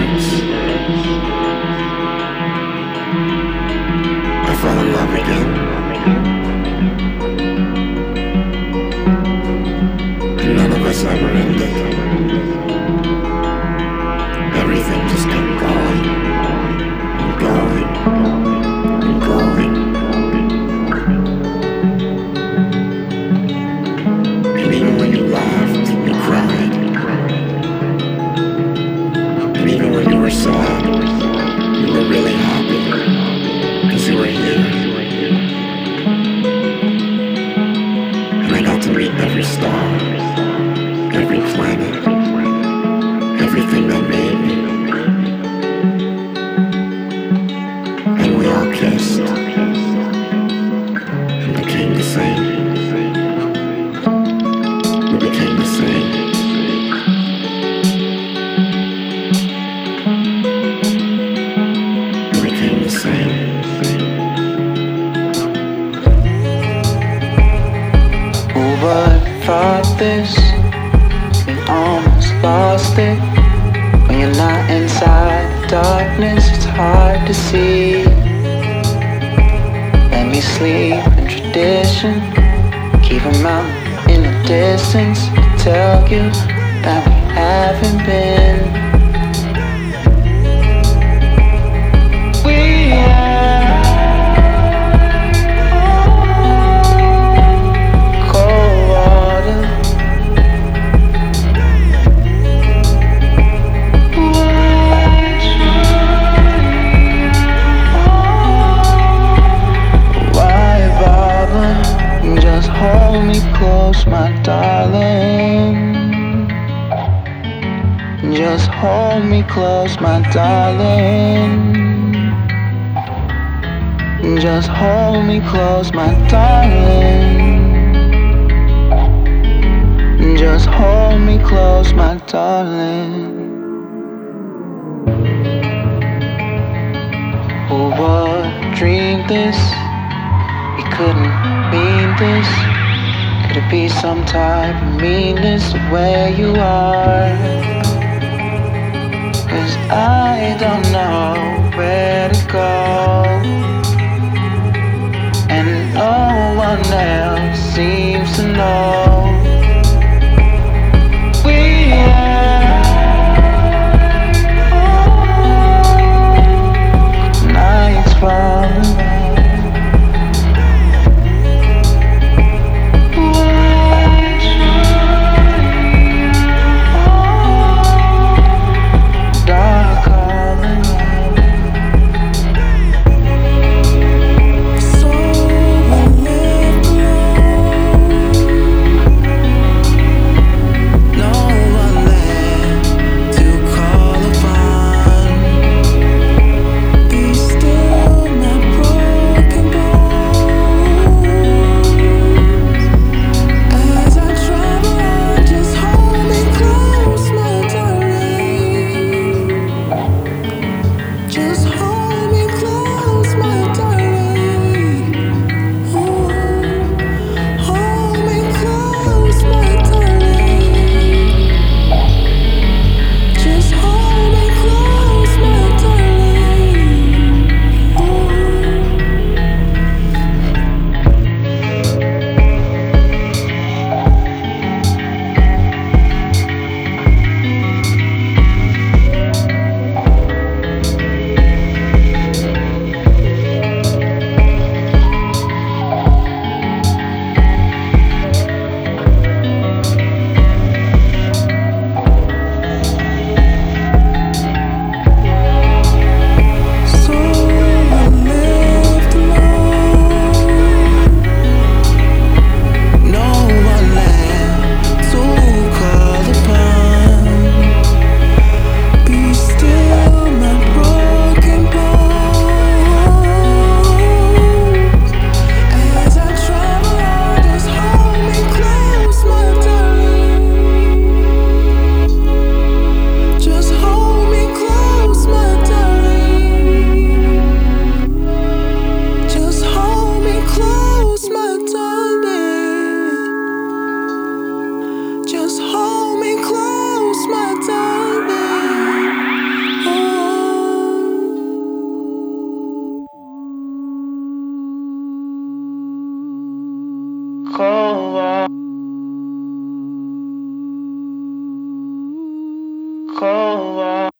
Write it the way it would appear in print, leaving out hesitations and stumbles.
hurts. I fell in love again. And none of us ever ended. Everything just kept going and going and going. And even when you laughed and cried, and even when you were sad, you were really happy because you were here. And I got to meet every star, every planet, everything that made me. And we all kissed and became the same. We became the same. We became the same. Who would have thought this? We almost lost it. When you're not inside the darkness, it's hard to see. Let me sleep in tradition. Keep 'em out in the distance. Tell you that we haven't been. We have cold water. Why bother? Just hold me close, my darling. Just hold me close, my darling. Just hold me close, my darling. Just hold me close, my darling. Who would dream this? We couldn't mean this. Could it be some type of meanness of where you are? 'Cause I don't know where to go, and no one else seems to know.